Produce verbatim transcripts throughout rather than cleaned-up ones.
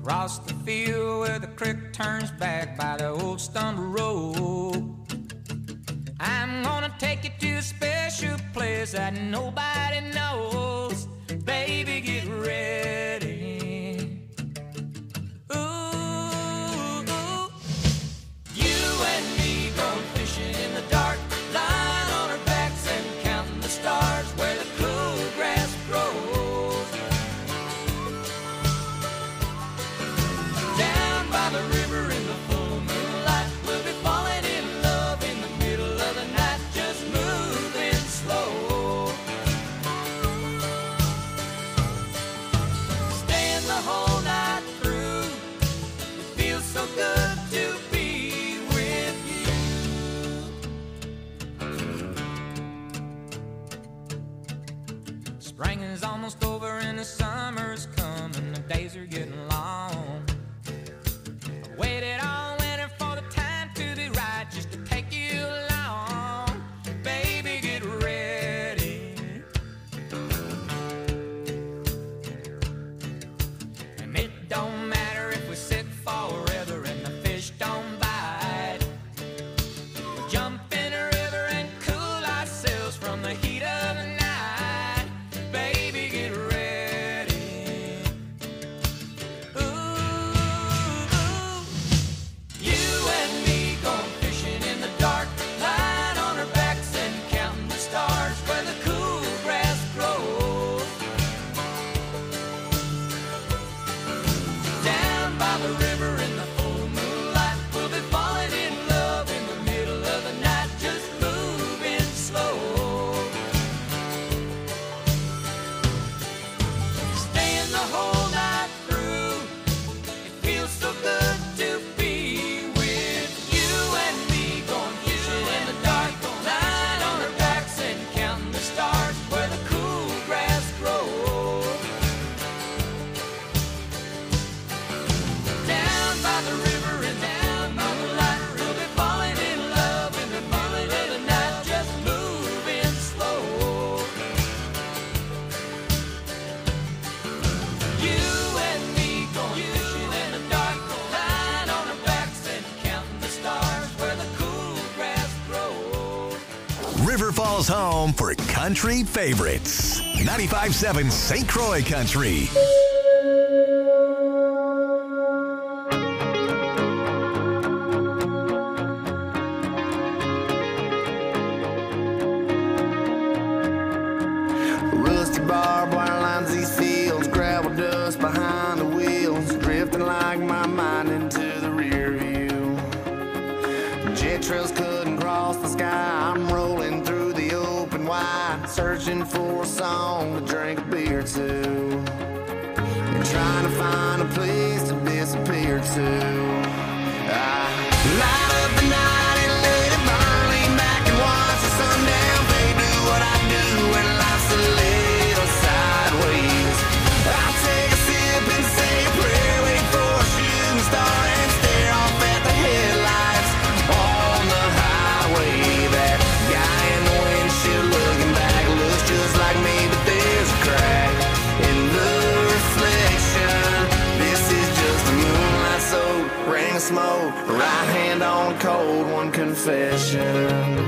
across the field where the creek turns back by the old stumble road. I'm gonna take you to a special place that nobody knows. Baby, get ready. Ooh, ooh. You and me going fishing in the dark, lying on our backs and counting the stars where the cool grass grows. Down by the river in the full moonlight, we'll be falling in love in the middle of the night, just moving slow. Staying the whole night through, it feels so good to be with you. Spring is almost over and the summer's coming, the days are getting long. I waited all winter for the time to be right, just to take you along. Baby, get ready. And it don't matter if we sit forever and the fish don't bite. We'll jump in a river and cool ourselves from the heat of the night. Baby, get ready. Ooh, you and me going fishing in the dark, lying on our backs and counting the stars where the cool grass grows. Down by the river in the full moonlight, we'll be falling in love in the middle of the night, just moving slow. Staying the whole night through, it feels so good to be with you and me going fishing in the dark, lying on our backs and counting the stars where the cool grass grows. Down by the river and down by the light, we'll be falling in love in the middle of the night, just moving slow. You and me going fishing in the dark, lying on our backs and counting the stars where the cool grass grows. River Falls home for country favorites. ninety-five point seven Saint Croix Country. Rusty barbed wire lines these fields, gravel dust behind the wheels, drifting like my mind into the rear view. Jet trails couldn't cross the sky, I'm rolling through the open wide, searching for a song to drink a beer to, and trying to find a place to disappear to. I light up the night and let it burn, lean back and watch the sundown fade, do what I do when life's a little sideways. I'll take a sip and say a prayer, wait for a shooting star and stare off at the headlights on the highway. That guy in the windshield looking back looks just like me, but there's a crack in the reflection. This is just a moonlight soaked ring of smoke, right hand on a cold one confession.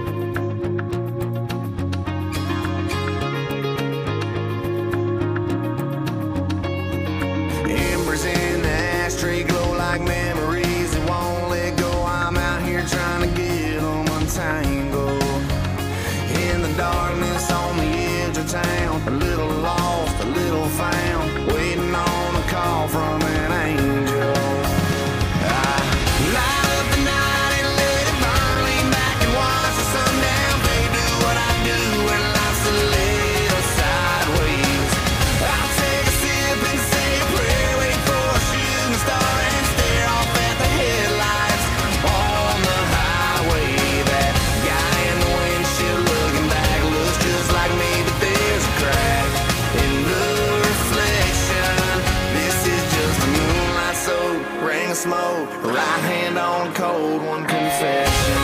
Embers in the ashtray glow like memories that won't let go. I'm out here trying to get them untangled. In the darkness on the edge of town, a little lost, a little found, waiting on a call from an angel. I light up the night and let it burn, lean back and watch the sundown fade, do what I do when life's a little sideways. I'll take a sip and say a prayer, wait for a shooting star and stare off at the headlights on the highway. That guy in the windshield looking back looks just like me, but there's a crack in the reflection. This is just a moonlight soaked ring of smoke, right hand on a cold one confession.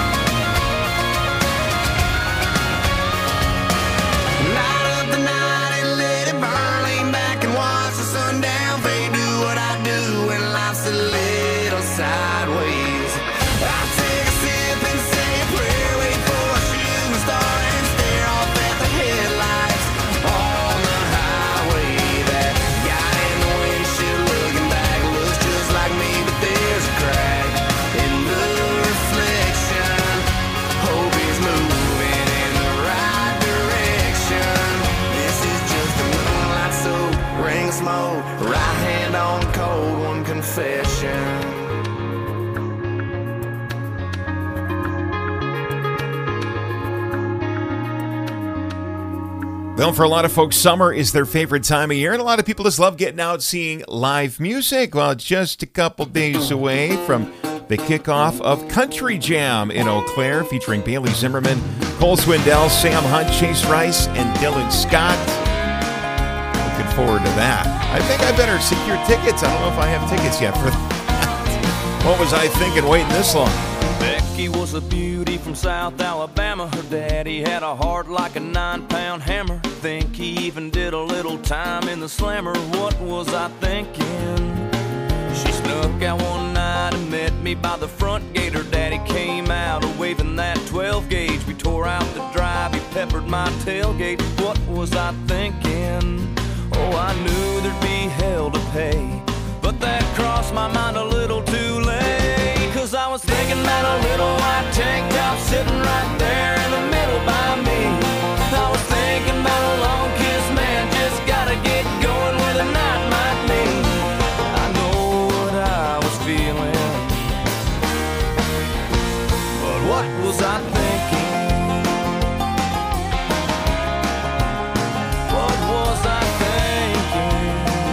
Light up the night profession. Well, for a lot of folks, summer is their favorite time of year, and a lot of people just love getting out seeing live music. Well, it's just a couple days away from the kickoff of Country Jam in Eau Claire, featuring Bailey Zimmerman, Cole Swindell, Sam Hunt, Chase Rice, and Dylan Scott. Looking forward to that. I think I better secure tickets. I don't know if I have tickets yet for that. What was I thinking waiting this long? Becky was a beauty from South Alabama. Her daddy had a heart like a nine-pound hammer. Think he even did a little time in the slammer. What was I thinking? She snuck out one night and met me by the front gate. Her daddy came out waving that twelve gauge. We tore out the drive, he peppered my tailgate. What was I thinking? Oh, I knew there'd be hell to pay, but that crossed my mind a little too late. Cause I was thinking about a little white tank top sitting right there in the middle by me. I was thinking about a long kiss, man, just gotta get going where the night might be. I know what I was feeling, but what was I thinking? What was I thinking?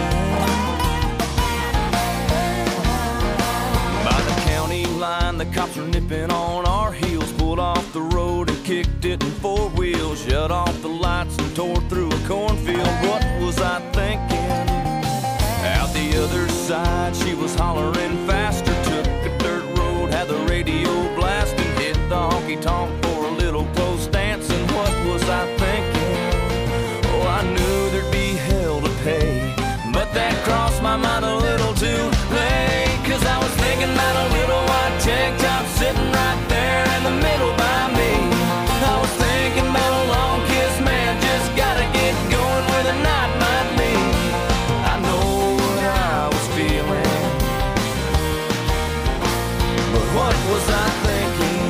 By the county line, the cops were nipping on our heels, pulled off the road and kicked it in four wheels, shut off the lights and tore through a cornfield. What was I thinking? Out the other side, she was hollering faster, took a dirt road, had the radio blasting, hit the honky-tonk for a little close dancing. What was I thinking? Oh, I knew there'd be hell to pay, but that crossed my mind a little too late. Cause I was thinking about a little white tank top sitting right there in the middle by me. I was thinking about a long kiss, man, just gotta get going where the night might be. I know what I was feeling, but what was I thinking?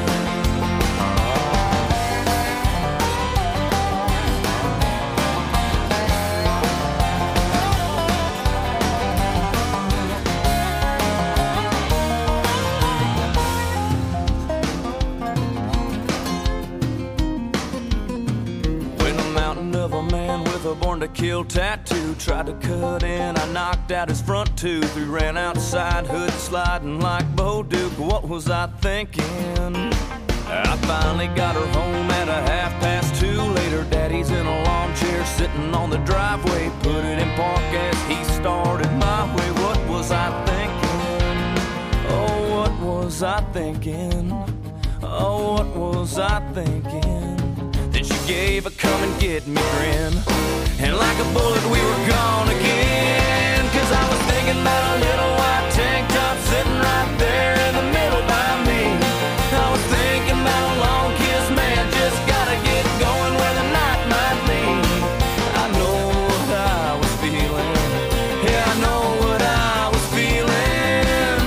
When a mountain of a man with a born to kill tattoo tried to cut in, I knocked out his front tooth. We ran outside, hood sliding like Bo Duke. What was I thinking? I finally got her home at a half past two. Later, daddy's in a lawn chair sitting on the driveway. Put it in park as he started my way. What was I thinking? Oh, what was I thinking? Oh, what was I thinking? Then she gave a come and get me grin, and like a bullet we were gone again. Cause I was thinking about a little white tank top sitting right there in the middle by me. I was thinking about a long kiss, man, just gotta get going where the night might be. I know what I was feeling, yeah, I know what I was feeling.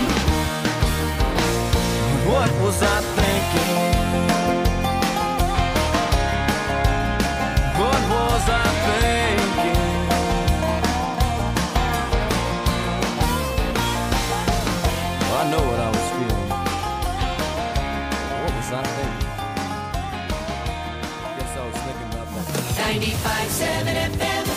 What was I thinking? What was I thinking? Well, I know what I was feeling. What was I thinking? I guess I was thinking about that. ninety-five point seven F M.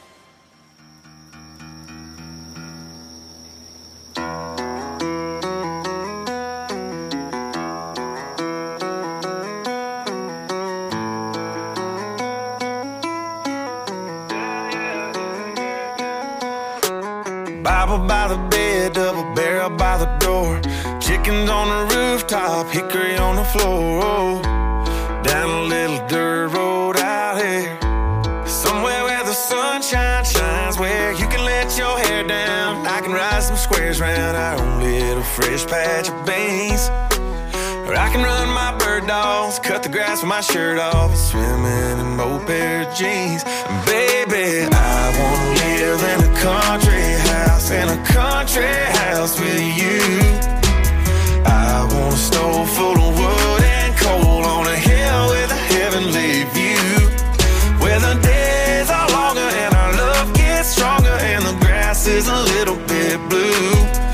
Bible by the bed, double barrel by the door. Chickens on the rooftop, hickory on the floor. Oh, down a little dirt road out here, somewhere where the sunshine shines, where you can let your hair down. I can ride some squares round our own little fresh patch of beans, or I can run my bird dogs, cut the grass with my shirt off, swimming in both pair of jeans. And baby, I wanna live in a country house, in a country house with you. I want a stove full of wood and coal on a hill with a heavenly view, where the days are longer and our love gets stronger and the grass is a little bit blue.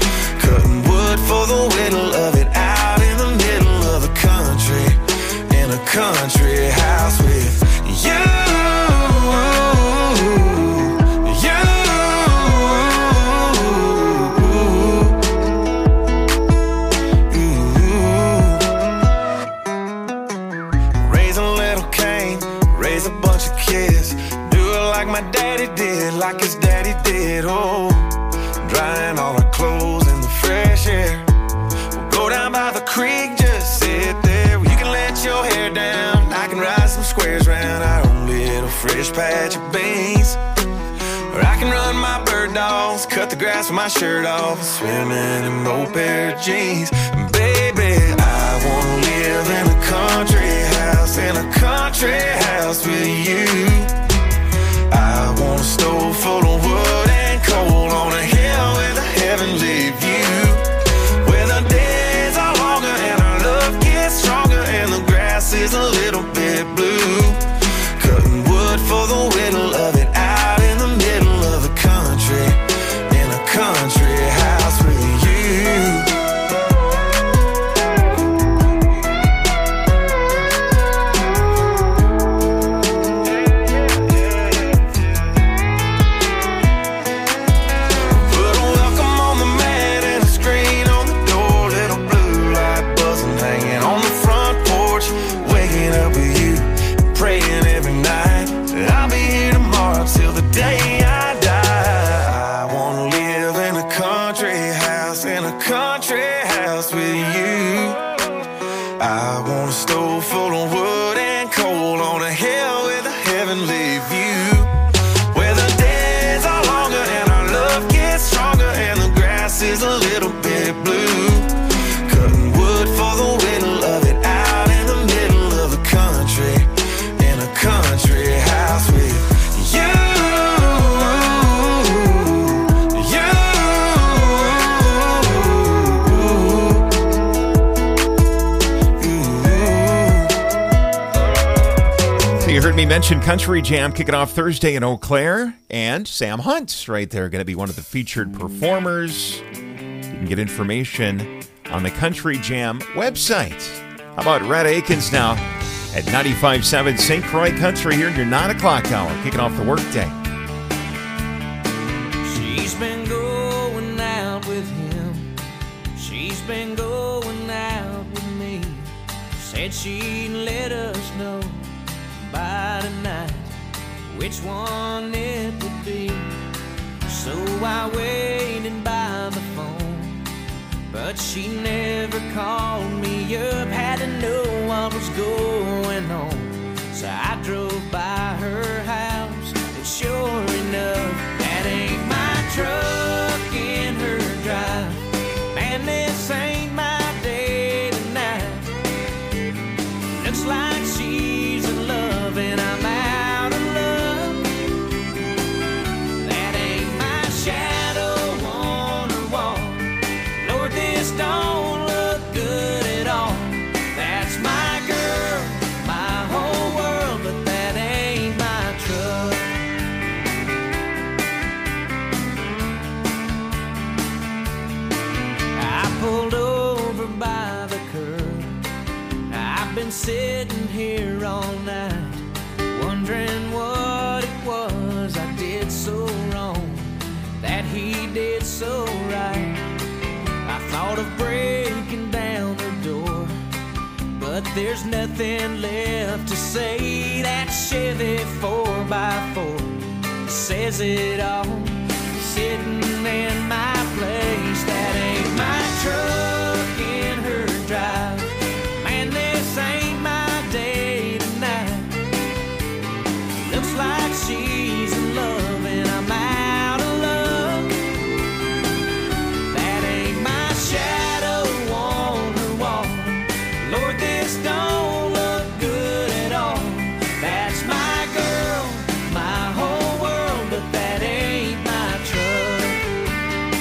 my daddy did, like his daddy did, oh. Drying all our clothes in the fresh air. We'll go down by the creek, just sit there. You can let your hair down, I can ride some squares round our own little fresh patch of beans. Or I can run my bird dogs, cut the grass with my shirt off, swimming in no pair of jeans. Baby, I wanna live in a country house, in a country house with you. I want a stove full of wood and coal on a hill with a heavenly view, where the days are longer and our love gets stronger and the grass is a little bit blue. Cutting wood for the whittle of it out in the middle of the country, in a country house with you. Mention Country Jam kicking off Thursday in Eau Claire, and Sam Hunt right there, going to be one of the featured performers. You can get information on the Country Jam website. How about Red Akins now at ninety-five point seven Saint Croix Country here in your nine o'clock hour, kicking off the workday. She's been going out with him. She's been going out with me. Said she'd let us know by tonight which one it would be. So I waited by the phone, but she never called me up. Had to know what was going on, so I drove by her house, and sure enough, that ain't my truck in her drive. Man, this ain't my day tonight. Looks like she's in love and I'm out of love. That ain't my shadow on her wall. Lord, this don't look good at all. That's my girl, my whole world, but that ain't my truck. I pulled over by the curb. I've been sitting here all night, wondering what it was I did so wrong, that he did so right. I thought of breaking down the door, but there's nothing left to say. That Chevy four by four says it all, sitting in my place. That ain't my truck in her drive. Man, this ain't my day tonight. Looks like she's in love and I'm out of love. That ain't my shadow on her wall. Lord, this don't look good at all. That's my girl, my whole world, but that ain't my truck.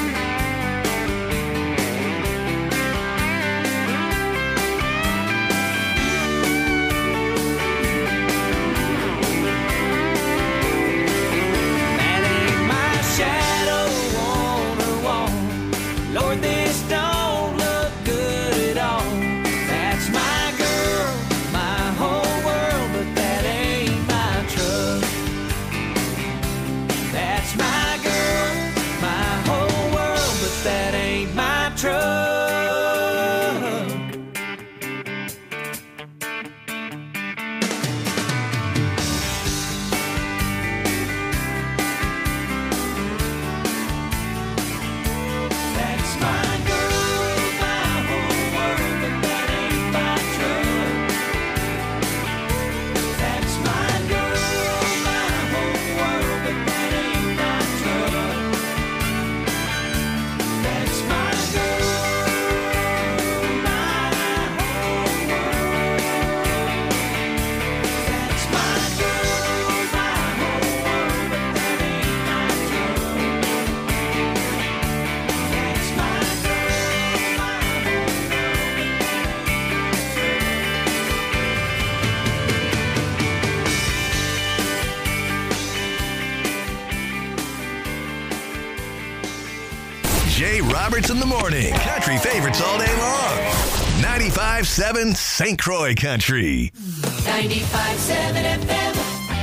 Jay Roberts in the morning. Country favorites all day long. ninety-five seven Saint Croix Country. ninety-five seven F M.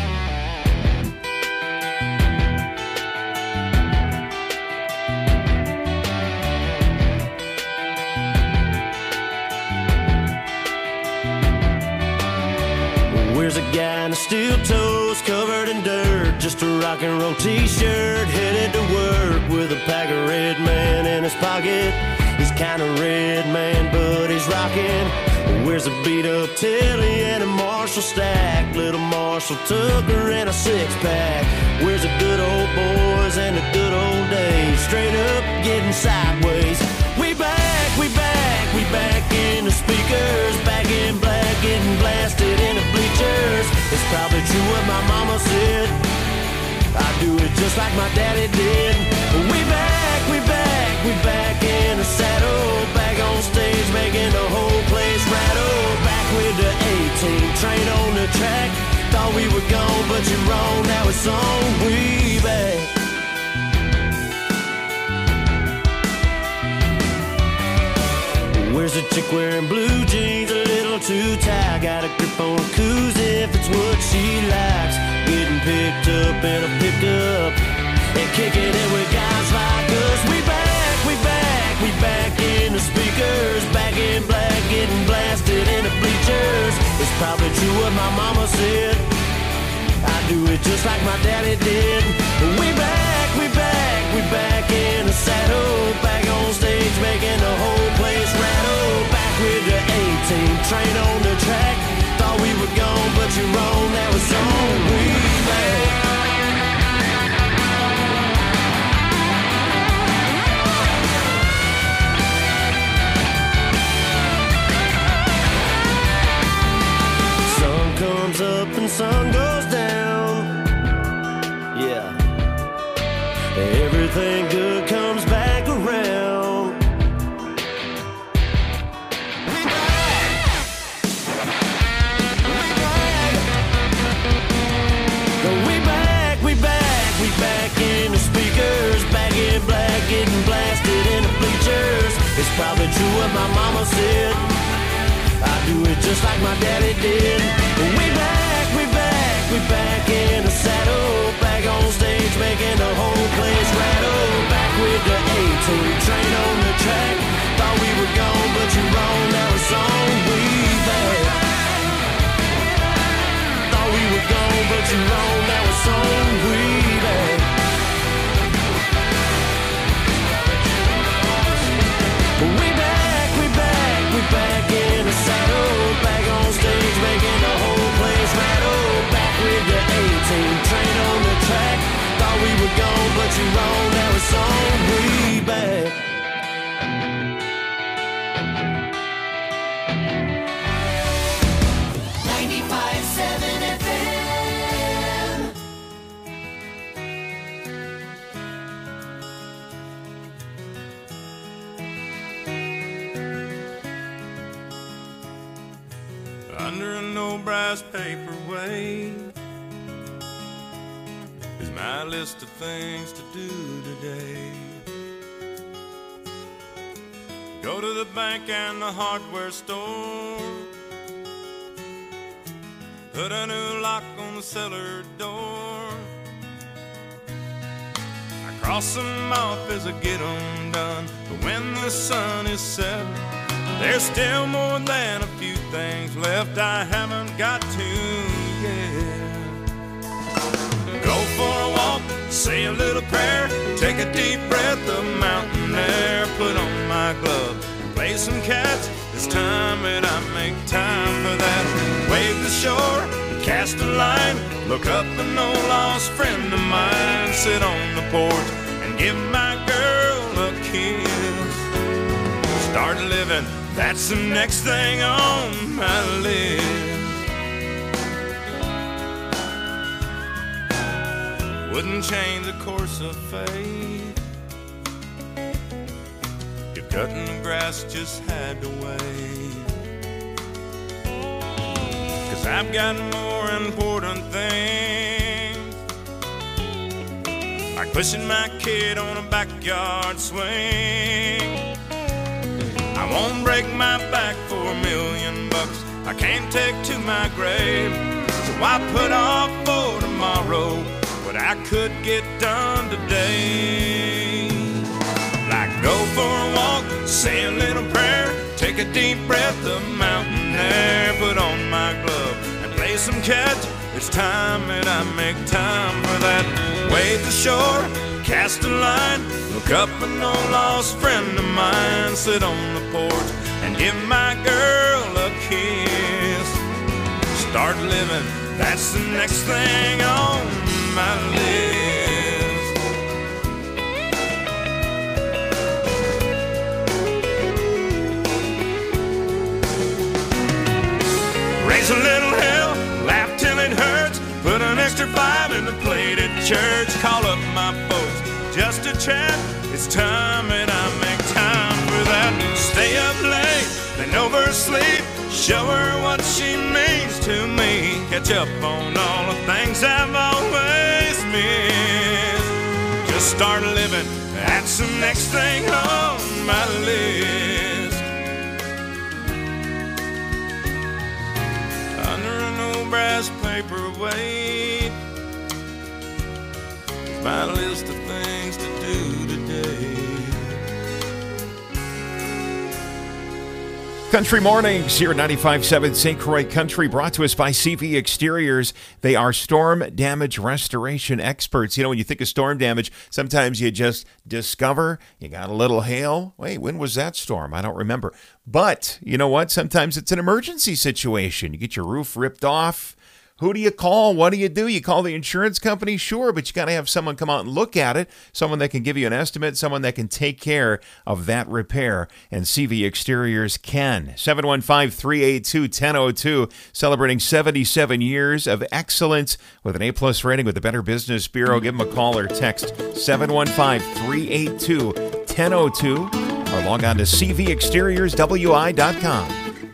Where's a guy in a steel toes covered in dirt, just a rock and roll t-shirt, headed to work with a pack of Red Man in his pocket. He's kind of red, man, but he's rocking. Where's a beat up Tilly and a Marshall stack, little Marshall Tucker and a six pack. Where's the good old boys and the good old days, straight up getting sideways. We back, we back, we back in the speakers, back in black, getting blasted in the bleachers. It's probably true what my mama said, I do it just like my daddy did. We back, we back, we back in the saddle, back on stage making the whole place rattle. Back with the A-team, train on the track. Thought we were gone, but you're wrong, now it's on. We back. Where's a chick wearing blue jeans, a little too tight? Got a grip on a koozie if it's what she likes. Getting picked up in a pickup and kicking it with guys like us. We back, we back, we back in the speakers, back in black, getting blasted in the bleachers. It's probably true what my mama said, I do it just like my daddy did. We back, we back, we back in the saddle, back on stage making the whole place rattle. Back with the A-team, train on the track. Thought we were gone, but you're wrong, now it's on. We back. Sun comes up and sun goes down. Yeah. Everything good comes back around. We back. We back, we back, we back in the speakers, back in black, getting blasted in the bleachers. It's probably true what my mama said, I do it just like my daddy did. We back, we back, we back in the saddle, back on stage making the whole place rattle. Back with the A-team, train on the track. Thought we were gone, but you're wrong, now it's on. We back. Thought we were gone, but you're wrong, now it's on. We back. We back, we back, we back in the saddle, back on stage making the whole place rattle. Back with the A-team, train on the track. Thought we were gone, but you're wrong, now it's on. We back. ninety-five seven F M. Under an old brass paperweight is my list of things to do today. Go to the bank and the hardware store, put a new lock on the cellar door. I cross them off as I get them done, but when the sun is set, there's still more than a few things left I haven't got to yet. Go for a walk, say a little prayer, take a deep breath of mountain air, put on my glove, play some catch. It's time that I make time for that. Wave the shore, cast a line, look up an old lost friend of mine, sit on the porch and give my girl a kiss. Start living, that's the next thing on my list. Wouldn't change the course of fate if cutting the grass just had to wait. 'Cause I've got more important things like pushing my kid on a backyard swing. I won't break my back for a million bucks I can't take to my grave. So I put off for tomorrow what I could get done today. Like go for a walk, say a little prayer, take a deep breath of mountain air, put on my glove and play some catch. It's time that I make time for that. Wade the shore, cast a line, look up an old lost friend of mine, sit on the porch and give my girl a kiss. Start living, that's the next thing on my list. Raise a little hell, laugh till it hurts, put an extra five in the plate at church, call up my folks just to chat. It's time that I make time for that. Stay up late, then oversleep, show her what she means to me, catch up on all the things I've always missed. Just start living, that's the next thing on my list. Under an old brass paperweight, my list of things to do today. Country Mornings here at ninety-five point seven Saint Croix Country, brought to us by C V Exteriors. They are storm damage restoration experts. You know, when you think of storm damage, sometimes you just discover you got a little hail. Wait, when was that storm? I don't remember. But you know what? Sometimes it's an emergency situation. You get your roof ripped off. Who do you call? What do you do? You call the insurance company? Sure, but you got to have someone come out and look at it, someone that can give you an estimate, someone that can take care of that repair, and C V Exteriors can. seven one five, three eight two, one zero zero two, celebrating seventy-seven years of excellence with an A-plus rating with the Better Business Bureau. Give them a call or text seven one five, three eight two, one zero zero two or log on to c v exteriors w i dot com.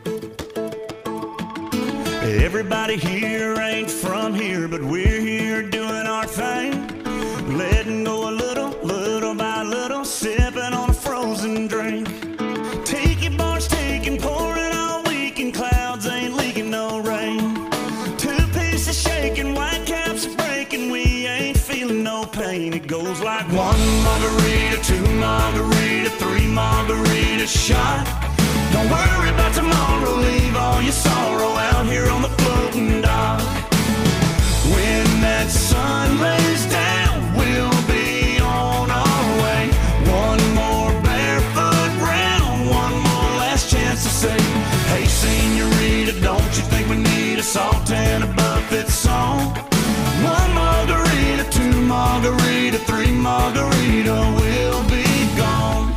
Everybody here ain't from here, but we're here doing our thing. Letting go a little, little by little, sipping on a frozen drink. Tiki bars taking, pouring all week, and clouds ain't leaking no rain. Two pieces shaking, white caps are breaking, we ain't feeling no pain. It goes like one margarita, two margarita, three margarita shot. Don't worry about tomorrow, leave all your sorrow out here on the floating dock. When that sun lays down, we'll be on our way. One more barefoot round, one more last chance to say, hey senorita, don't you think we need a salt and a buffet song? One margarita, two margarita, three margarita, we'll be gone.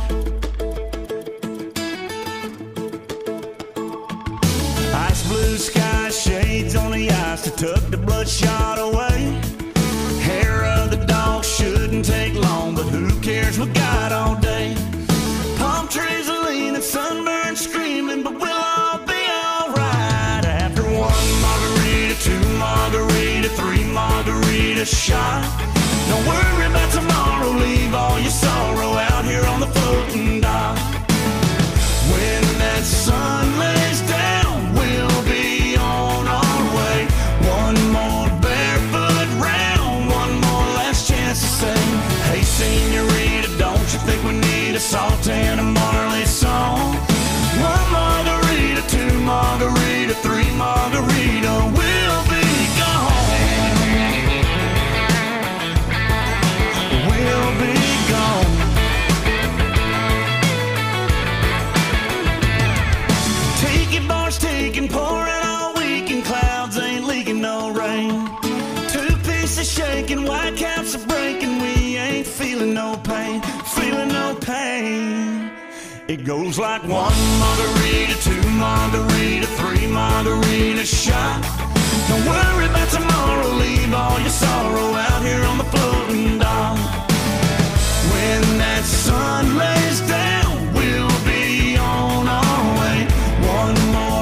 Blue sky shades on the ice to tuck the bloodshot away. Hair of the dog shouldn't take long, but who cares, we got all day. Palm trees are leaning, sunburned screaming, but we'll all be alright. After one margarita, two margarita, three margarita shot. Don't worry about tomorrow, leave all your sorrow out here on the floating dock. When that sun lays down, we'll be on our way. One more barefoot round, one more last chance to say, hey senorita, don't you think we need a salt and a Marley song? One margarita, two margarita, three margarita, we'll be gone. We'll be gone. Taking, pouring all week, and clouds ain't leaking no rain. Two pieces shaking, white caps are breaking, we ain't feeling no pain, feeling no pain. It goes like one margarita, two margarita, three margarita shot. Don't worry about tomorrow, leave all your sorrow out here on the floating dock. When that sun lays down, we'll be on our way. One more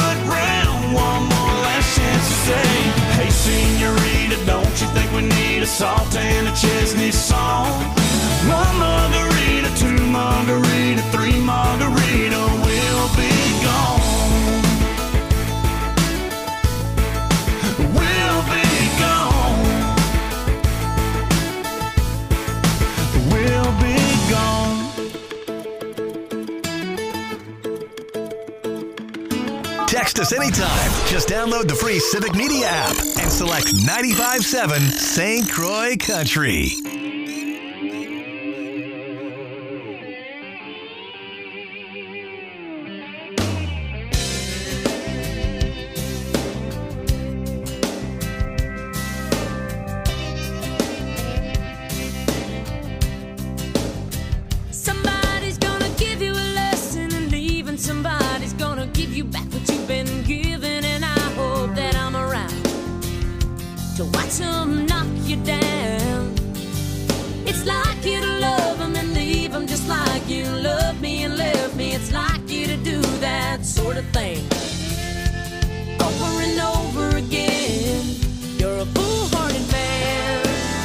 say, hey senorita, don't you think we need a salt and a Chesney song. One margarita, two margarita, three margarita, we'll be gone. We'll be gone. We'll be gone. Text us anytime. Just download the free Civic Media app and select ninety-five point seven Saint Croix Country. Somebody's gonna give you a lesson and leave, and somebody's gonna give you back what you've been given, and I hope that I'm around to watch them knock you down. It's like you to love them and leave them, just like you love me and left me. It's like you to do that sort of thing over and over again. You're a foolhardy man.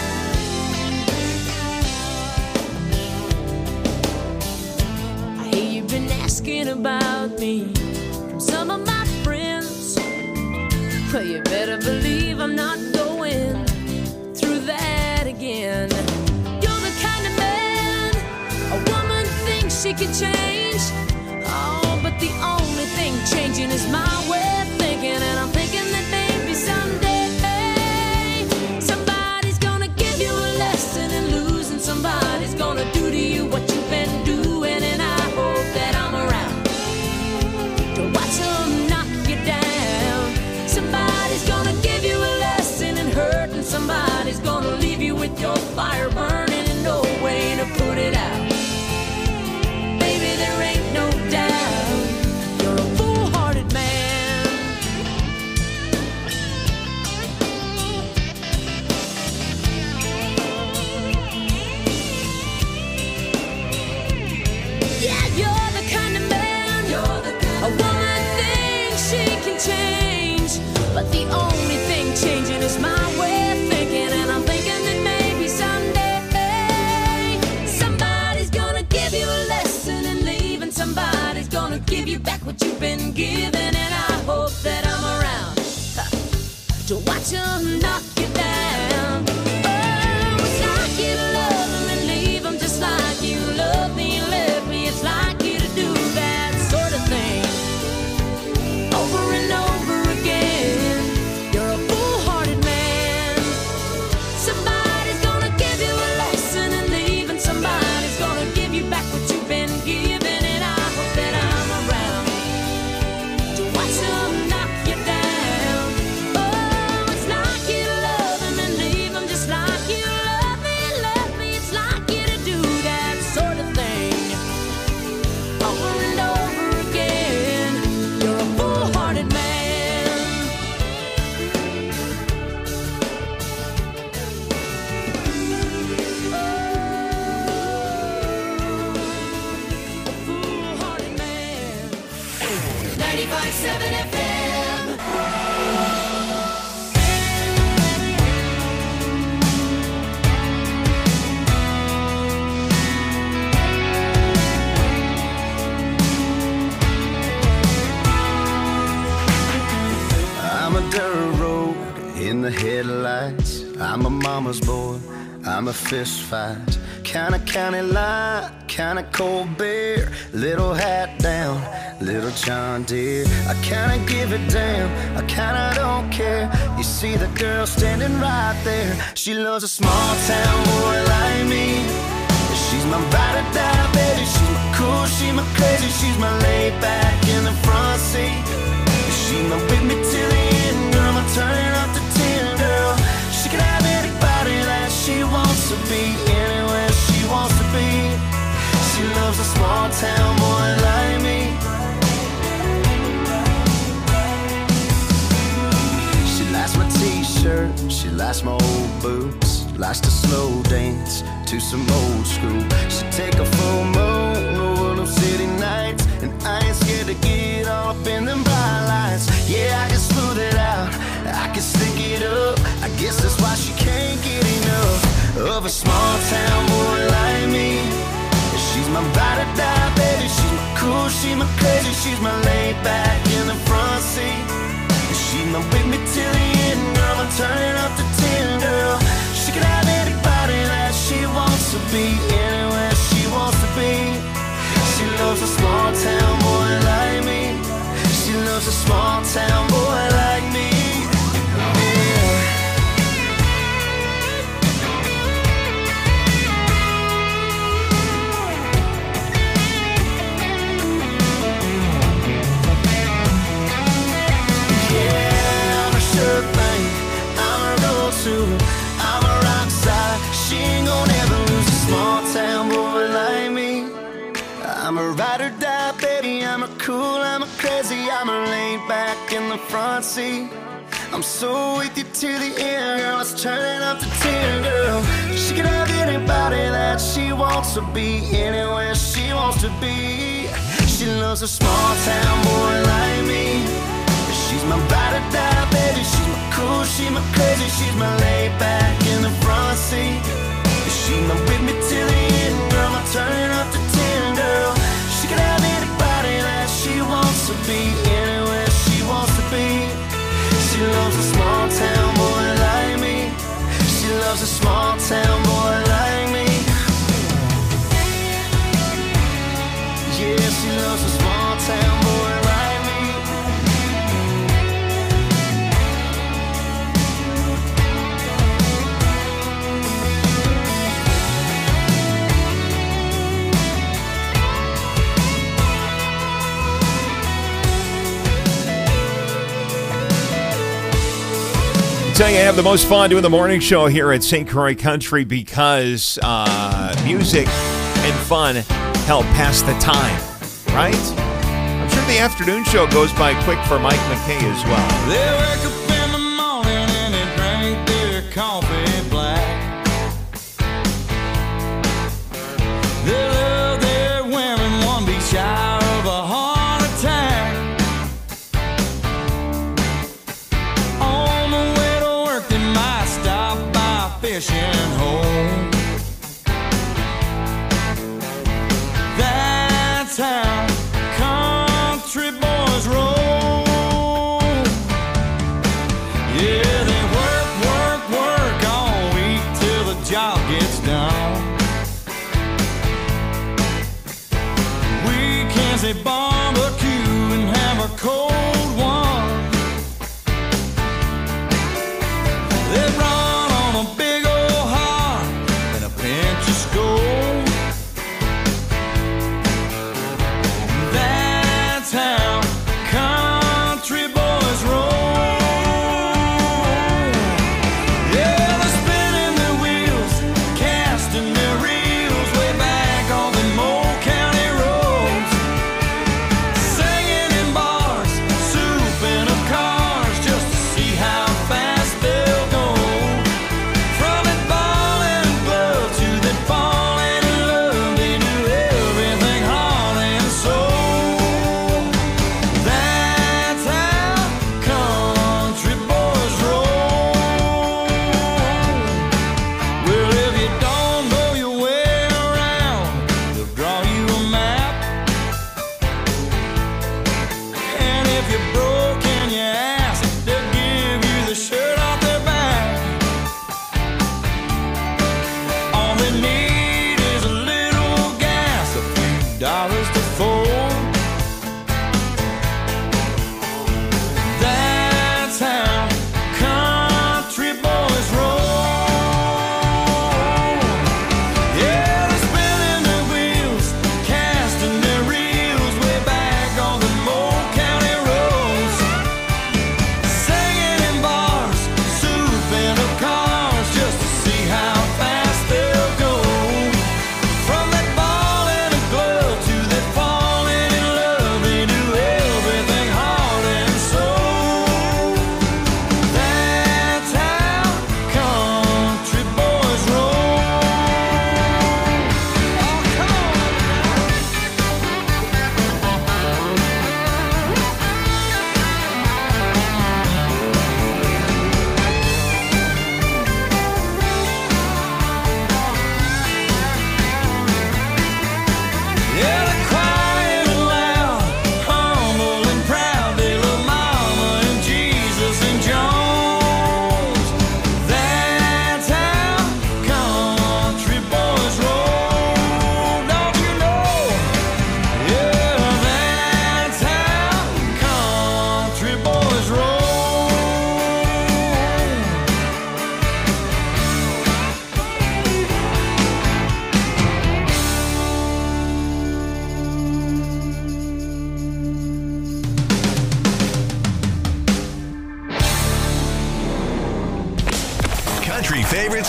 I hear you've been asking about me from some of my friends. Well, you better believe I'm not going through that again. You're the kind of man a woman thinks she can change. Oh, but the only thing changing is my way of thinking, and I'm thinking that maybe someday somebody's gonna give you a lesson in losing. Somebody's gonna do to you what you've been doing, and I hope that I'm around to watch them knock you down. Somebody's gonna give you a lesson in hurt, and somebody's gonna leave you with your fire burning and no way to put it out. Baby, there ain't no doubt you're a foolhardy man. Yeah, you're the kind of man you're the kind a woman thinks she can change, but the only thing changing is my way of thinking, and I'm thinking that maybe someday somebody's gonna give you a lesson and leave, and somebody's gonna give you back what you've been given, and I hope that I'm around huh, to watch them knock you down. Oh, it's like you to love them and leave them, just like you love me and left me. It's like you to do that sort of thing over and over again. You're a foolhardy man. Somebody's gonna give you a lesson and leave, and somebody's gonna give you back what you've been given, and I hope that I'm around to watch them knock you down. Oh, it's like you to love them and leave them, just like you love me and left me. It's like you to do that sort of thing over and over again. You're a foolhardy man. A foolhardy man. ninety-five point seven F M. I'm a dirt road in the headlights. I'm a mama's boy, I'm a fist fight. Kinda county line, kinda cold beer. Little hat down, little John Deere. I kinda give it down, I kinda don't care. You see the girl standing right there. She loves a small town boy like me. She's my ride or die, baby. She's my cool, she's my crazy. She's my laid back in the front seat. She's my with me till the end, girl. I'm turning up to ten, girl. She can have anybody that she wants to be, anywhere she wants to be. She loves a small town boy like me. She likes my t-shirt, she likes my old boots, likes to slow dance to some old school. She take a full moon over them city nights, and I ain't scared to get all up in them bright lights. Yeah, I can smooth it out, I can stick it up. I guess that's why she can't get enough. of a small town boy like me. She's my ride or die, baby. She's my cool, she's my crazy, she's my laid back in the front seat. She's my with me till the end, girl. I'm turning up to ten, girl. She can have anybody that she wants to be, anywhere she wants to be. She loves a small town boy like me. She loves a small town boy like me. I'm a rock star. She ain't gonna ever lose a small town boy like me. I'm a ride or die, baby. I'm a cool, I'm a crazy, I'm a laid back in the front seat. I'm so with you to the end, girl. It's turning up to ten, girl. She can have anybody that she wants to be, anywhere she wants to be. She loves a small town boy like me. She's my ride or die, baby. She's my cool, she's my crazy, she's my laid back in the front seat. She's my with me till the end, girl. I'm turning up to ten, girl. She can have anybody that she wants to be, anywhere she wants to be. She loves a small town boy like me. She loves a small town boy like me. Yeah, she loves a small town boy like me. I tell you, I have the most fun doing the morning show here at Saint Croix Country because uh, music and fun help pass the time, right? I'm sure the afternoon show goes by quick for Mike McKay as well. They wake up in the morning and they drink their coffee black. They love their women, one be shy of a heart attack. Fishing home. That's how country boys roll. Yeah, they work, work, work all week till the job gets done. Weekends they barbecue and have a cold one. They run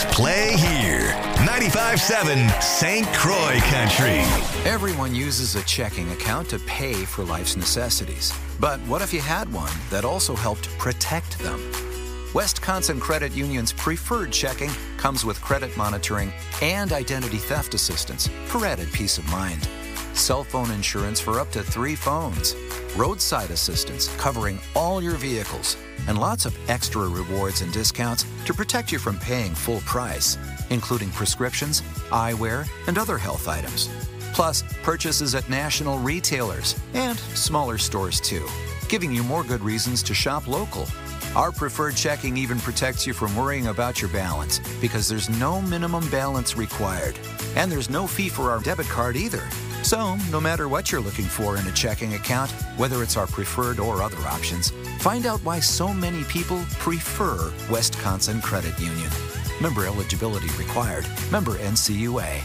Hits play here. ninety-five point seven Saint Croix Country. Everyone uses a checking account to pay for life's necessities. But what if you had one that also helped protect them? Wisconsin Credit Union's Preferred Checking comes with credit monitoring and identity theft assistance for added peace of mind. Cell phone insurance for up to three phones, roadside assistance covering all your vehicles, and lots of extra rewards and discounts to protect you from paying full price, including prescriptions, eyewear, and other health items. Plus, purchases at national retailers and smaller stores too, giving you more good reasons to shop local. Our Preferred Checking even protects you from worrying about your balance because there's no minimum balance required. And there's no fee for our debit card either. So, no matter what you're looking for in a checking account, whether it's our preferred or other options, find out why so many people prefer Wisconsin Credit Union. Member eligibility required. Member N C U A.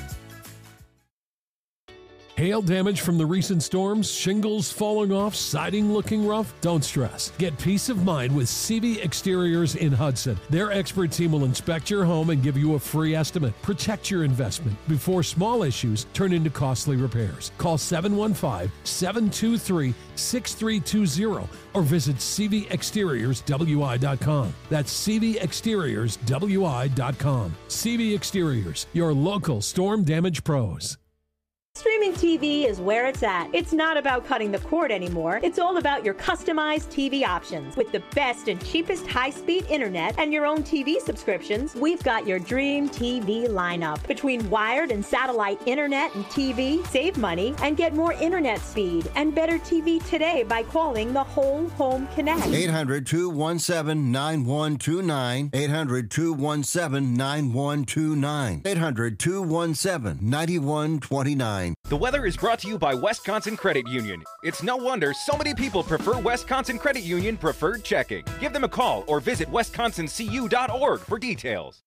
Hail damage from the recent storms, shingles falling off, siding looking rough? Don't stress. Get peace of mind with C V Exteriors in Hudson. Their expert team will inspect your home and give you a free estimate. Protect your investment before small issues turn into costly repairs. Call seven one five, seven two three, six three two zero or visit C V Exteriors W I dot com. That's C V Exteriors W I dot com. C V Exteriors, your local storm damage pros. Streaming T V is where it's at. It's not about cutting the cord anymore. It's all about your customized T V options. With the best and cheapest high-speed internet and your own T V subscriptions, we've got your dream T V lineup. Between wired and satellite internet and T V, save money and get more internet speed and better T V today by calling the Whole Home Connect. eight hundred, two one seven, nine one two nine. eight hundred, two one seven, nine one two nine. eight hundred, two one seven, nine one two nine. The weather is brought to you by Wisconsin Credit Union. It's no wonder so many people prefer Wisconsin Credit Union Preferred Checking. Give them a call or visit wisconsin c u dot org for details.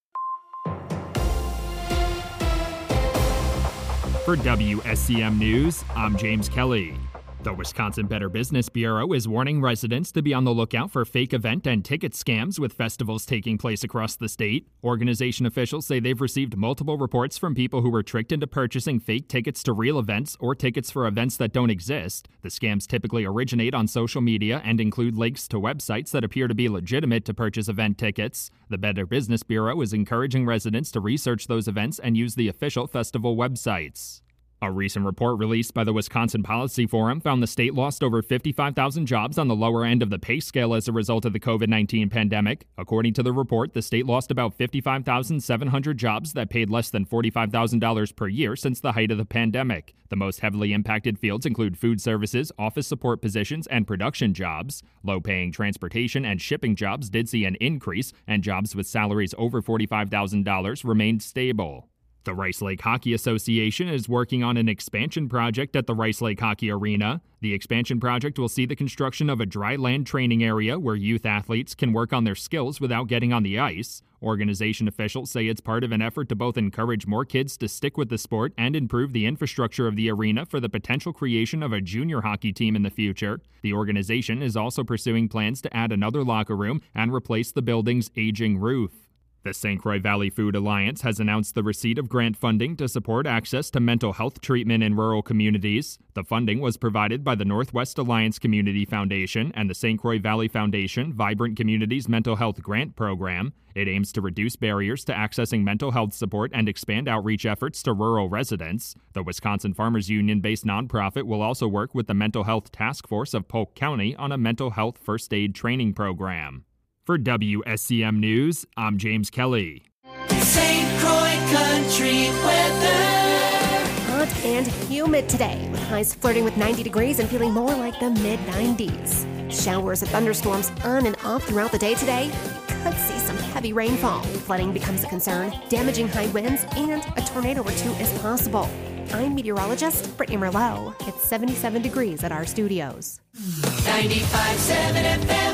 For W S C M News, I'm James Kelly. The Wisconsin Better Business Bureau is warning residents to be on the lookout for fake event and ticket scams with festivals taking place across the state. Organization officials say they've received multiple reports from people who were tricked into purchasing fake tickets to real events or tickets for events that don't exist. The scams typically originate on social media and include links to websites that appear to be legitimate to purchase event tickets. The Better Business Bureau is encouraging residents to research those events and use the official festival websites. A recent report released by the Wisconsin Policy Forum found the state lost over fifty-five thousand jobs on the lower end of the pay scale as a result of the covid nineteen pandemic. According to the report, the state lost about fifty-five thousand seven hundred jobs that paid less than forty-five thousand dollars per year since the height of the pandemic. The most heavily impacted fields include food services, office support positions, and production jobs. Low-paying transportation and shipping jobs did see an increase, and jobs with salaries over forty-five thousand dollars remained stable. The Rice Lake Hockey Association is working on an expansion project at the Rice Lake Hockey Arena. The expansion project will see the construction of a dry land training area where youth athletes can work on their skills without getting on the ice. Organization officials say it's part of an effort to both encourage more kids to stick with the sport and improve the infrastructure of the arena for the potential creation of a junior hockey team in the future. The organization is also pursuing plans to add another locker room and replace the building's aging roof. The Saint Croix Valley Food Alliance has announced the receipt of grant funding to support access to mental health treatment in rural communities. The funding was provided by the Northwest Alliance Community Foundation and the Saint Croix Valley Foundation Vibrant Communities Mental Health Grant Program. It aims to reduce barriers to accessing mental health support and expand outreach efforts to rural residents. The Wisconsin Farmers Union-based nonprofit will also work with the Mental Health Task Force of Polk County on a mental health first aid training program. For W S C M News, I'm James Kelly. Saint Croix Country weather. Hot and humid today, with highs flirting with ninety degrees and feeling more like the mid nineties. Showers and thunderstorms on and off throughout the day today. You could see some heavy rainfall. Flooding becomes a concern, damaging high winds, and a tornado or two is possible. I'm meteorologist Brittany Merlot. It's seventy-seven degrees at our studios. ninety-five point seven F M.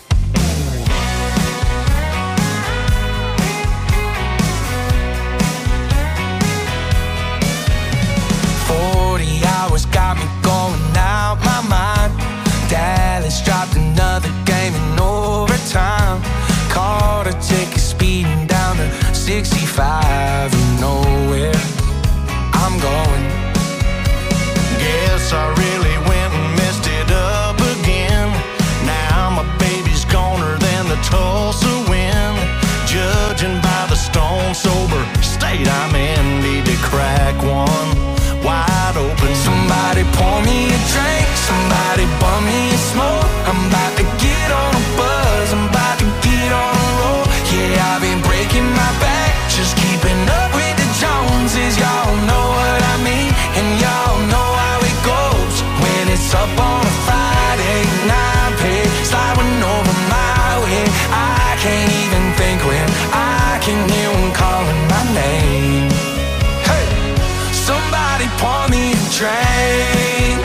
forty hours got me going out my mind. Dallas dropped another game in overtime. Caught a ticket speeding down the five, you know where I'm going. Guess I really went and messed it up again. Now my baby's goner than the Tulsa wind. Judging by the stone sober state I'm in, need to crack one wide open. Somebody pour me a drink, somebody bum me a smoke. I'm about to get on a buzz, I'm about to get on a roll. Yeah, I've been breaking my back, just keeping up with the Joneses. Y'all know what I mean, and y'all know how it goes. When it's up on a Friday night, pay sliding over my way. I can't even think when I can hear them calling my name. Hey, somebody pour me a drink,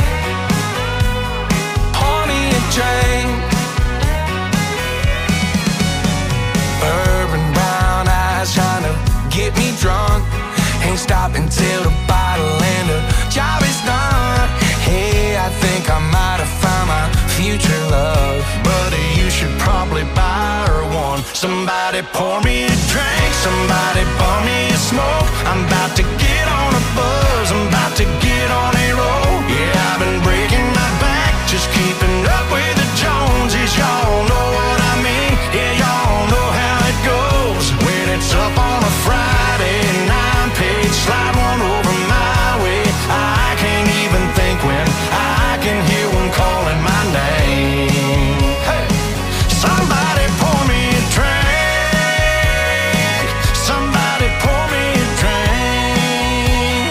pour me a drink. Urban brown eyes trying to get me drunk. Ain't stopping till the bottle and the job is done. Hey, I think I might have found my future love. Buddy, you should probably buy her one. Somebody pour me a drink, somebody pour me a smoke. I'm about to get on a buzz, I'm about to get on a roll. Yeah, I've been breaking my back, just keeping up with the Joneses. Y'all know what I mean, yeah, y'all know how it goes. When it's up on a Friday nine page, slide one over my way. I can't even think when I can hear one calling my name. Hey, somebody pour me a drink, somebody pour me a drink.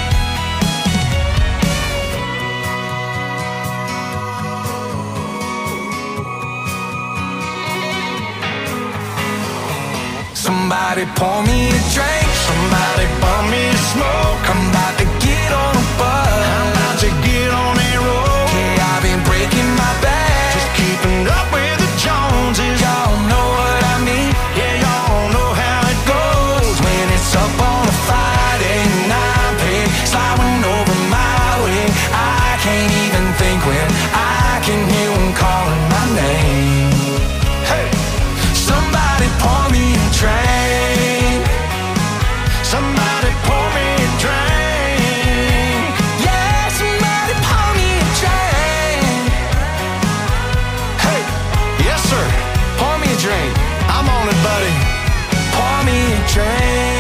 Somebody pour me a drink, somebody pour me a smoke. I'm about to get on a buzz, I'm about to get on a roll. Yeah, I've been breaking my back, just keeping up with the Joneses. Y'all know what I mean, yeah, y'all know how it goes. When it's up on a Friday night, pay sliding over my way. I can't even think when I can hear them calling my name. Hey, somebody pour me a drink, somebody pour me a drink. yeah, somebody pour me a drink. Hey, yes sir, Pour me a drink, I'm on it, buddy. pour me a drink.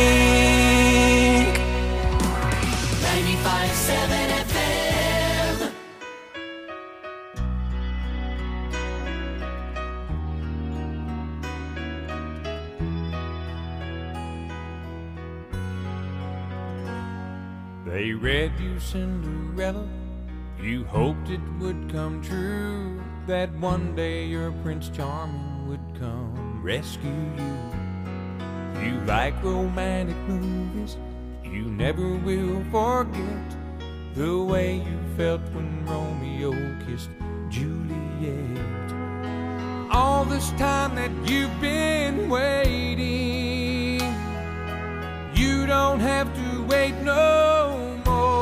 ninety-five point seven F M. They read you Cinderella, you hoped it would come true, that one day your Prince Charming would come rescue you. You like romantic movies, you never will forget the way you felt when Romeo kissed Juliet. All this time that you've been waiting, you don't have to wait no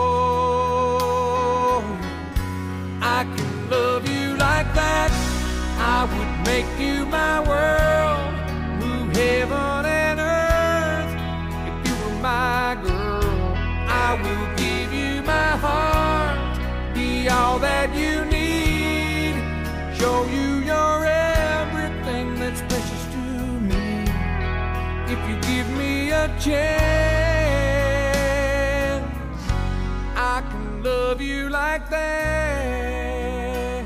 more. I can love you like that, I would make you my world, move heaven and earth. If you were my girl, I will give you my heart, be all that you need, show you you're everything that's precious to me. If you give me a chance, I can love you like that.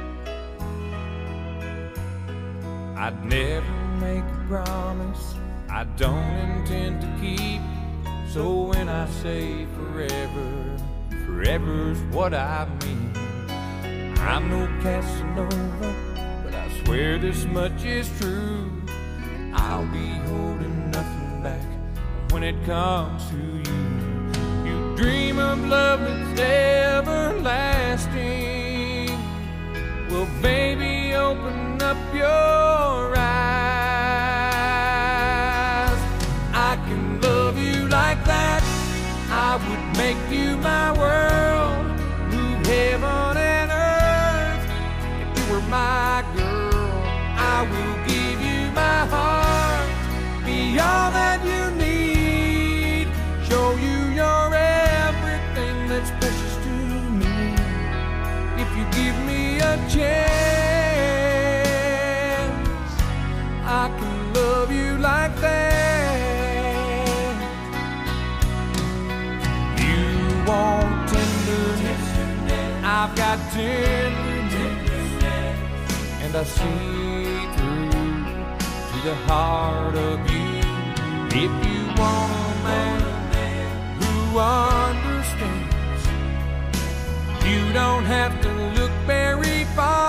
I'd never make a promise I don't intend to keep, so when I say forever, forever's what I mean. I'm no Casanova, but I swear this much is true, I'll be holding nothing back when it comes to you. You dream of love that's everlasting, well baby open up your eyes. I can love you like that, I would make you my world, move heaven and earth. If you were my girl, I will give you my heart, be all that you need. tenderness, and I see through to the heart of you. If you want a man who understands, you don't have to look very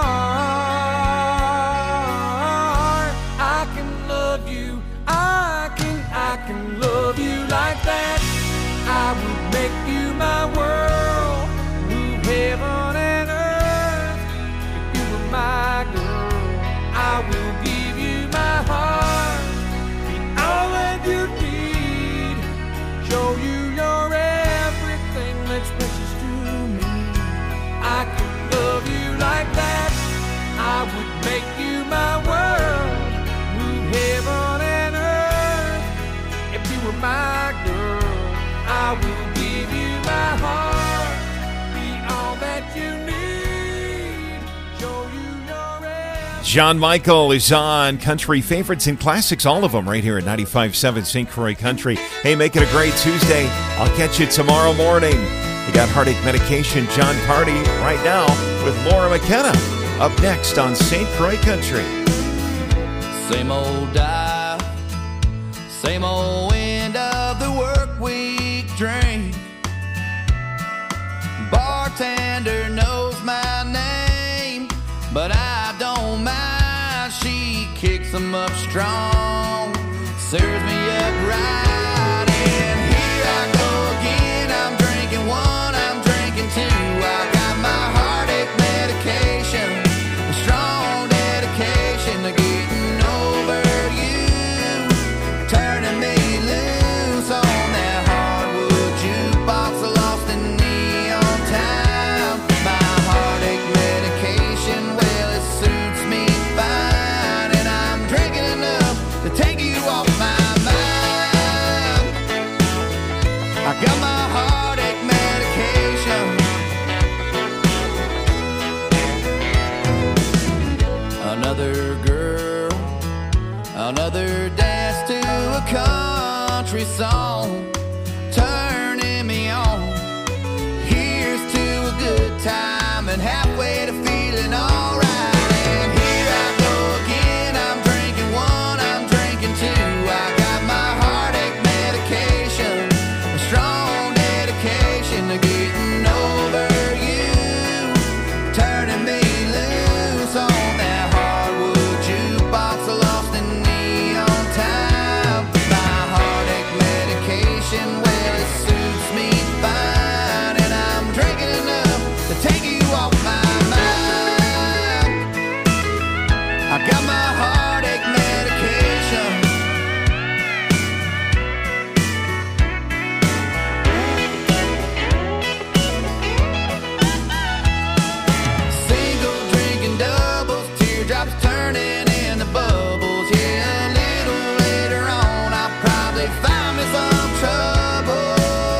far. I can love you, I can, I can love you like that. I would make you my world, move heaven and earth. If you were my girl, I will give you my heart, be all that you need, show you you're everything that's precious to me. I can love you like that. I would make you my world, move heaven and earth. If you were my girl, I will give you my heart, be all that you need, show you your everything. John Michael is on Country Favorites and Classics, all of them, right here at ninety-five point seven Saint Croix Country. Hey, make it a great Tuesday. I'll catch you tomorrow morning. We got Heartache Medication, John Party, right now with Laura McKenna. Up next on Saint Croix Country. Same old dive, same old end of the work week drink. Bartender knows my name, but I don't mind. She kicks them up strong, serves me up right, and here I go again. I'm drinking one, I'm drinking two. I got my heartache medication, a strong dedication to getting over you, turning me loose on that hardwood jukebox, lost in neon time. My heartache medication, well, it suits me fine, and I'm drinking enough to take you off my mind. I got my heartache medication. Another girl, another dance to a country song, turning me on. Here's to a good time and halfway to feeling alright. And here I go again. I'm drinking one, I'm drinking two. I got my heartache medication, a strong dedication to getting over you, turning me loose on that hardwood jukebox, lost in neon time. My heartache medication, well, it suits me fine, and I'm drinking enough to take you off my mind. I got my heartache medication. Single drinking doubles, teardrops turning into bubbles. Yeah, a little later on, I'll probably find me some trouble.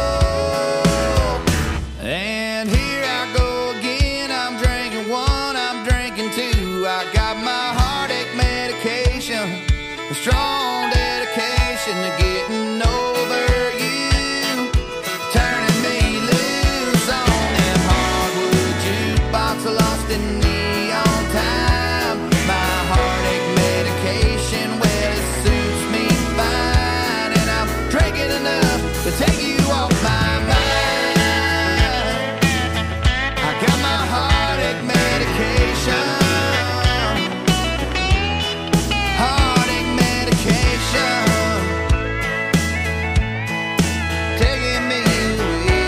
And here I go again. I'm drinking one, I'm drinking two. I got my heartache medication, a strong dedication to getting over you, turning me loose on that hardwood jukebox, lost in neon time. My heartache medication, well, it suits me fine, and I'm drinking enough to take you off my mind. I got my heartache medication, heartache medication, taking me away.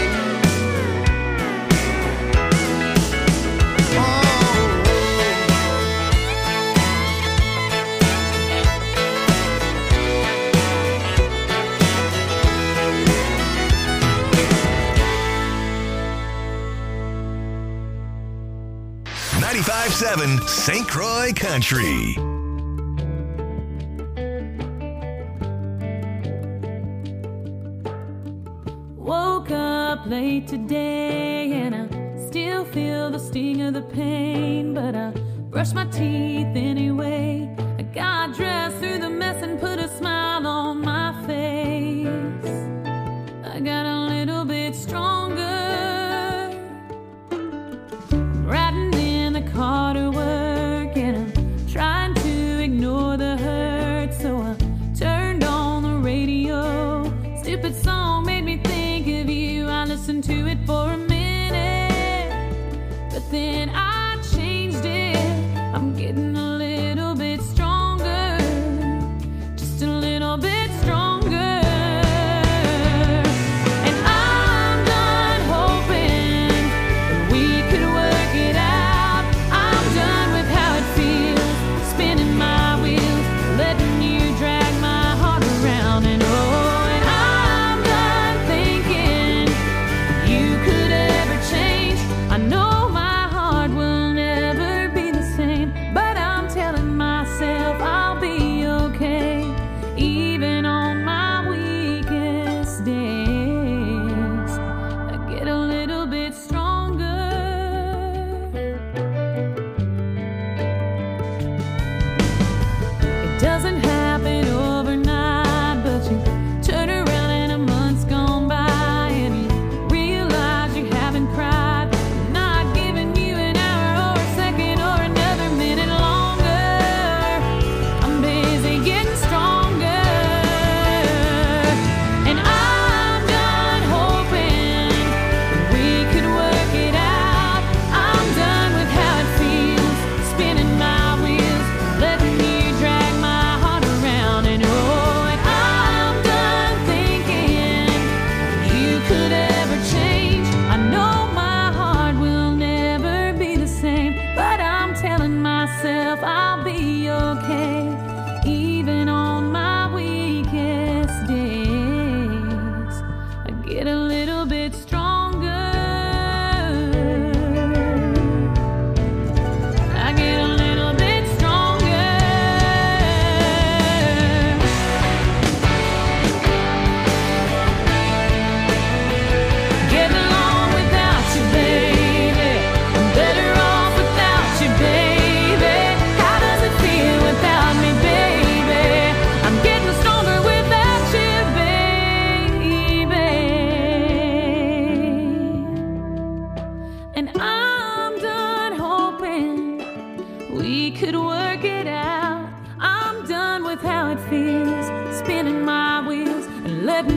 Oh. ninety-five point seven Saint Croix Country. Woke up late today and I still feel the sting of the pain, but I brushed my teeth anyway. I got dressed through the mess and put a smile on my face. I got a little bit stronger. Right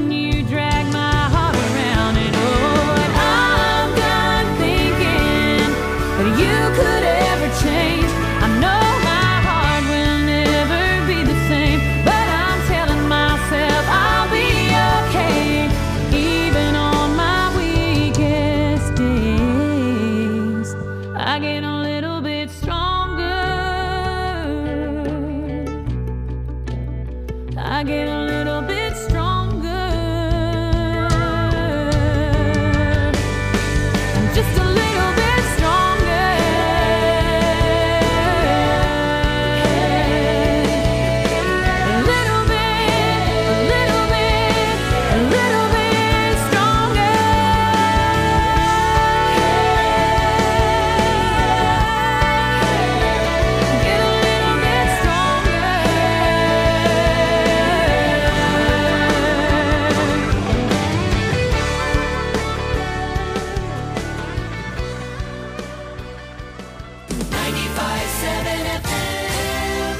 when you drag my heart around. And oh, and I'm done thinking that you could ever change. I know my heart will never be the same, but I'm telling myself I'll be okay, even on my weakest days. I get a little bit stronger. I get a little bit stronger. Just a little bit stronger. A little bit, a little bit, a little bit stronger. Get a little bit stronger. ninety-five seven F M.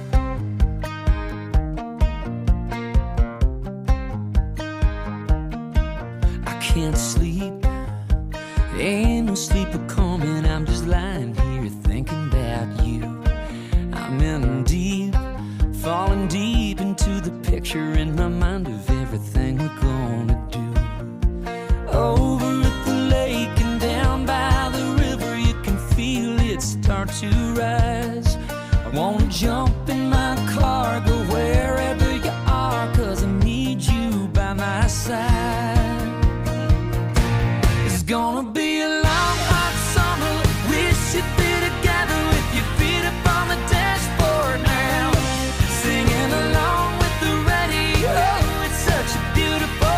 I can't sleep. Ain't no sleep a coming. I'm just lying here thinking about you. I'm in deep, falling deep into the picture in my mind of everything we're gonna do. Over at the lake and down by the river, you can feel it start to rise. I wanna jump in my car, go wherever you are, 'cause I need you by my side. It's gonna be a long, hot summer. We should be together with your feet up on the dashboard now, singing along with the radio. It's such a beautiful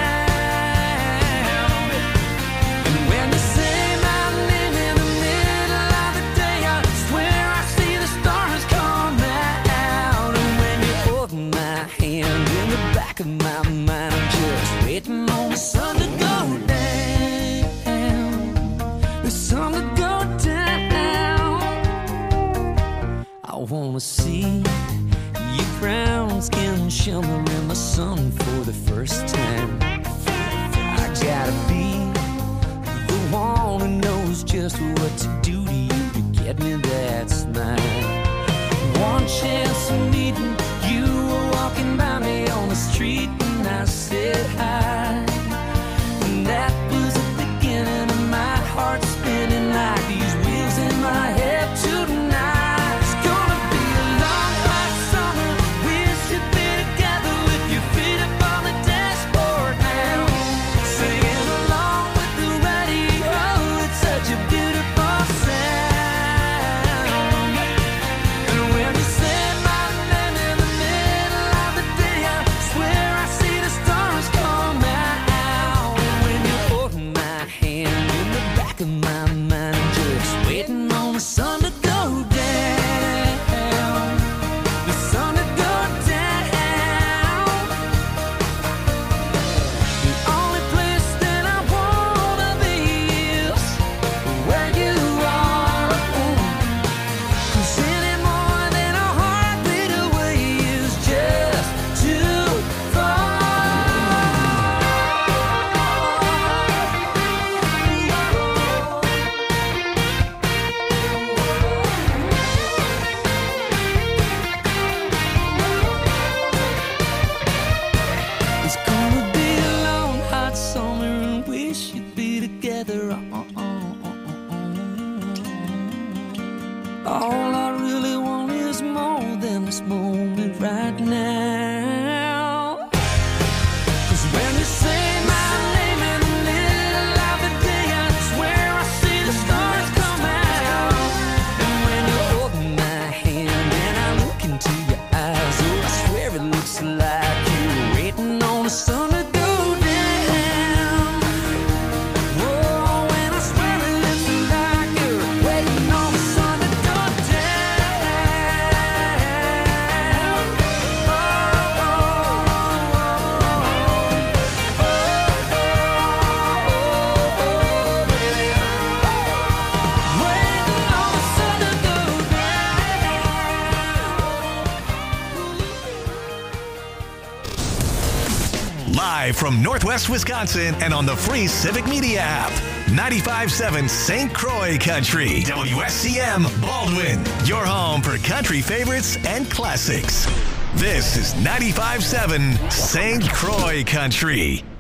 sound. And when you say my name in the middle of the day, I swear I see the stars come out. And when you hold my hand in the back of my mind, I'm just waiting on the sun to go down. The sun to go down. I wanna see your brown skin shimmer in the sun for the first time. I gotta be the one who knows just what to do to you to get me that smile. One chance of meeting you, were walking by me on the street, and I said hi. And that was the beginning of my heart spinning like these wheels in my head tonight. It's gonna be a long, hot summer. We should be together with your feet up on the dashboard now, singing along with the radio. It's such a beautiful sound. And when you say my name in the middle of the day, I swear I see the stars come Live from Northwest Wisconsin and on the free Civic Media app. ninety-five point seven Saint Croix Country. W S C M Baldwin. Your home for country favorites and classics. This is ninety-five point seven Saint Croix Country.